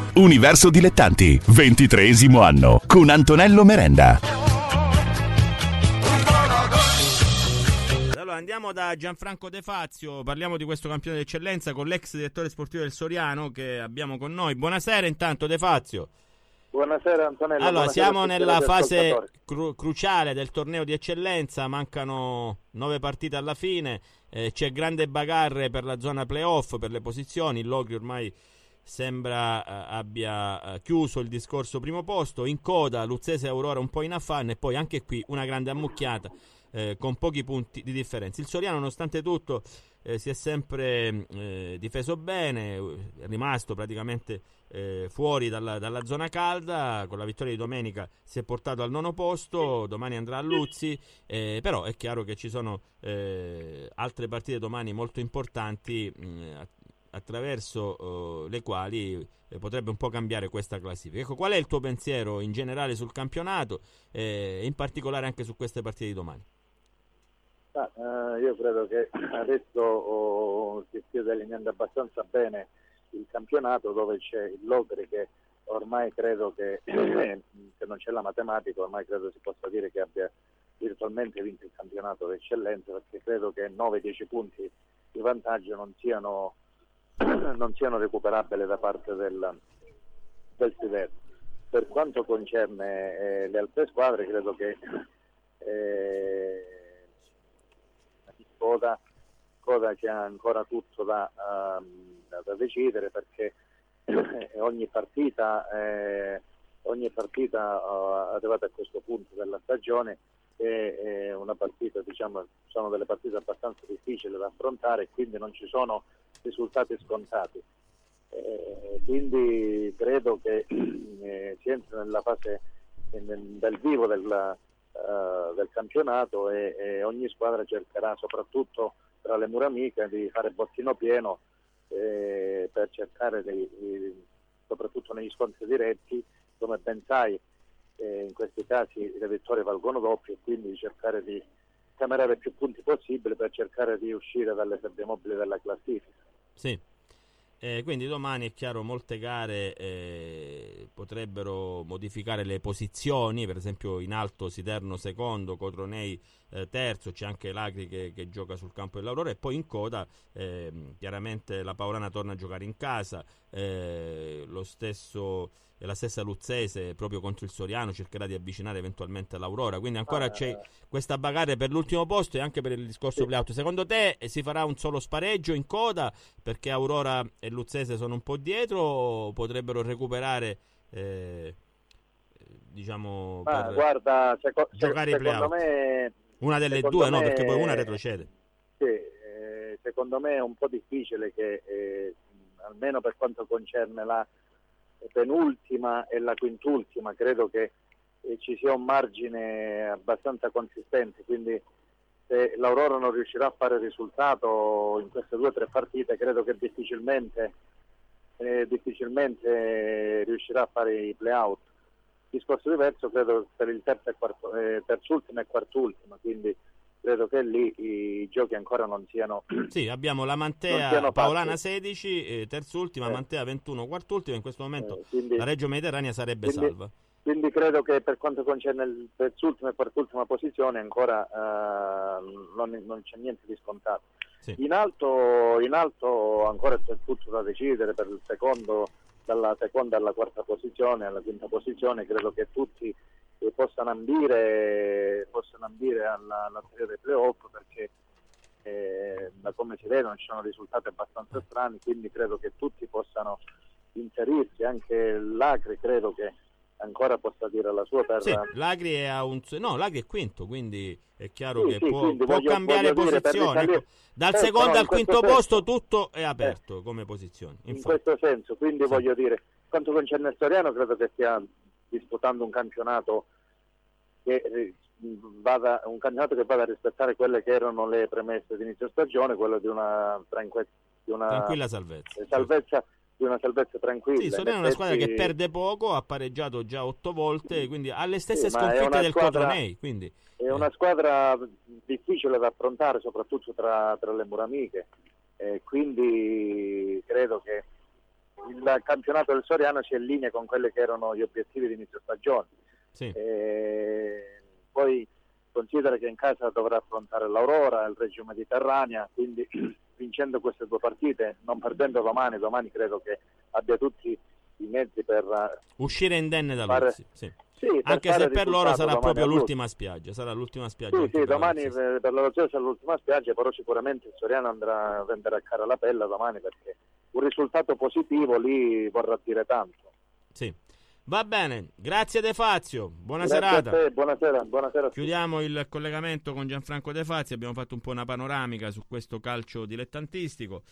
Universo Dilettanti, 23esimo anno, con Antonello Merenda. Allora andiamo da Gianfranco De Fazio, parliamo di questo campione d'eccellenza con l'ex direttore sportivo del Soriano che abbiamo con noi. Buonasera intanto De Fazio. Buonasera Antonello. Allora, buonasera siamo nella fase ascoltatori. cruciale del torneo di eccellenza, mancano 9 partite alla fine, c'è grande bagarre per la zona playoff, per le posizioni, il Logri ormai sembra abbia chiuso il discorso primo posto, in coda Luzzese e Aurora un po' in affanno e poi anche qui una grande ammucchiata con pochi punti di differenza. Il Soriano nonostante tutto si è sempre difeso bene, è rimasto praticamente fuori dalla zona calda. Con la vittoria di domenica si è portato al 9° posto, domani andrà a Luzzi, però è chiaro che ci sono altre partite domani molto importanti attraverso le quali potrebbe un po' cambiare questa classifica. Ecco, qual è il tuo pensiero in generale sul campionato e in particolare anche su queste partite di domani? Io credo che adesso si stia delineando abbastanza bene il campionato, dove c'è il Logri che ormai credo che se non c'è la matematica ormai credo si possa dire che abbia virtualmente vinto il campionato d'eccellenza, perché credo che 9-10 punti di vantaggio non siano recuperabili da parte del Siderno. Per quanto concerne le altre squadre, credo che Coda c'è ancora tutto da decidere, perché ogni partita arrivata a questo punto della stagione è una partita, diciamo, sono delle partite abbastanza difficili da affrontare e quindi non ci sono risultati scontati. Quindi credo che si entra nella fase del vivo del campionato e ogni squadra cercherà, soprattutto tra le mura amiche, di fare bottino pieno per cercare soprattutto negli scontri diretti, come ben sai, in questi casi le vittorie valgono doppio, e quindi cercare di camerare più punti possibile per cercare di uscire dalle sabbie mobili della classifica. Sì. Quindi domani è chiaro molte gare potrebbero modificare le posizioni, per esempio in alto Siderno secondo, Cotronei terzo, c'è anche Lagri che gioca sul campo dell'Aurora, e poi in coda chiaramente la Paolana torna a giocare in casa, la stessa Luzzese proprio contro il Soriano cercherà di avvicinare eventualmente l'Aurora, quindi ancora c'è questa bagarre per l'ultimo posto e anche per il discorso playout. Secondo te si farà un solo spareggio in coda perché Aurora e Luzzese sono un po' dietro, o potrebbero recuperare diciamo per guarda, giocare i playout? Me, una delle due no, perché poi una retrocede. Sì, secondo me è un po' difficile che almeno per quanto concerne la penultima e la quintultima, credo che ci sia un margine abbastanza consistente, quindi se l'Aurora non riuscirà a fare risultato in queste 2 o 3 partite, credo che difficilmente riuscirà a fare i play-out. Discorso diverso credo per il terzultima e quartultima, quindi credo che lì i giochi ancora non siano. Sì, abbiamo la Mantea Paolana 16, terzultima, Mantea 21, quartultima. In questo momento quindi, la Reggio Mediterranea sarebbe salva. Quindi credo che per quanto concerne il terzultima e quartultima posizione ancora non c'è niente di scontato. Sì. In alto ancora c'è tutto da decidere per il secondo, dalla seconda alla quarta posizione, alla quinta posizione. Credo che tutti possano ambire alla serie dei playoff, perché da come si vedono ci sono risultati abbastanza strani, quindi credo che tutti possano inserirsi. Anche l'Acri credo che ancora possa dire la sua per... Sì, l'Agri L'Agri è quinto, quindi è chiaro che può cambiare posizione. Ecco, dal secondo al quinto posto tutto è aperto come posizione. In questo senso, quindi voglio dire, quanto concerne il Soriano, credo che stia disputando un campionato che vada a rispettare quelle che erano le premesse di inizio stagione, quello di una tranquilla salvezza. Di una salvezza tranquilla. Sì, Soriano è una squadra che perde poco, ha pareggiato già 8 volte, quindi ha le stesse sconfitte del Cotronei. Quindi è una squadra difficile da affrontare, soprattutto tra le mura amiche. Quindi credo che il campionato del Soriano sia in linea con quelli che erano gli obiettivi di inizio stagione. Sì. Poi considera che in casa dovrà affrontare l'Aurora, il Reggio Mediterranea, quindi vincendo queste 2 partite, non perdendo domani credo che abbia tutti i mezzi per uscire indenne da Luzzi. Sì. Sì, anche se per loro sarà proprio l'ultima spiaggia, sarà l'ultima spiaggia. Sì, domani per la Lazio sarà l'ultima spiaggia, però sicuramente il Soriano venderà a cara la pelle domani, perché un risultato positivo lì vorrà dire tanto. Sì. Va bene, grazie De Fazio, buona Grazie serata. A te, buonasera. Chiudiamo il collegamento con Gianfranco De Fazio, abbiamo fatto un po' una panoramica su questo calcio dilettantistico.